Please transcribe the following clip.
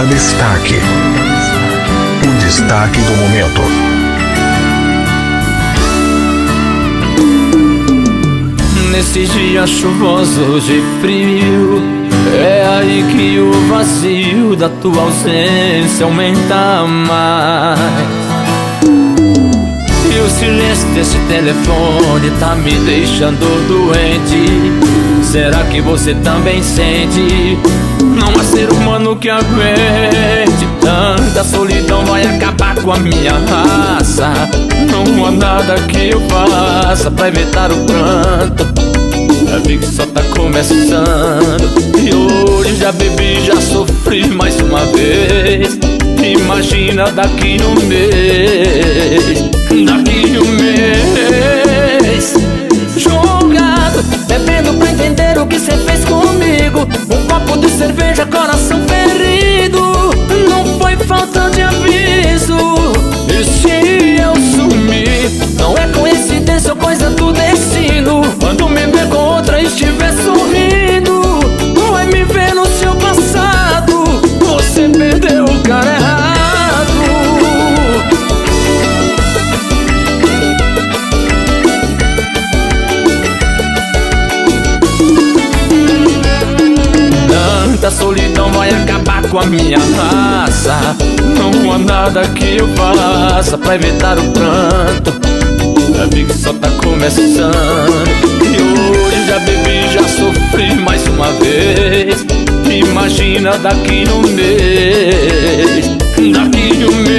destaque. O destaque do momento. Nesses dias chuvosos de frio, é aí que o vazio da tua ausência aumenta mais. E o silêncio desse telefone tá me deixando doente. Será que você também sente? Não há ser humano que aguente tanta solidão, vai acabar com a minha raça. Não há nada que eu faça pra evitar o pranto. Já vi que só tá começando, e hoje já bebi, já sofri mais uma vez. Imagina daqui um mês, daqui um mês, jogado, bebendo pra entender o que cê fez comigo. Um copo de cerveja, coração ferido. Não foi falta de aviso. E se eu sumir, não é coincidência ou coisa do destino. Quando me ver com outra e estiver sorrindo, vai me ver no seu passado. Você perdeu o cara errado. Tanta solidão vai acabar com a minha raça. Não há nada que eu faça pra evitar o pranto. Já vi que só tá começando, e hoje já bebi, já sofri mais uma vez. Imagina daqui um mês, daqui um mês.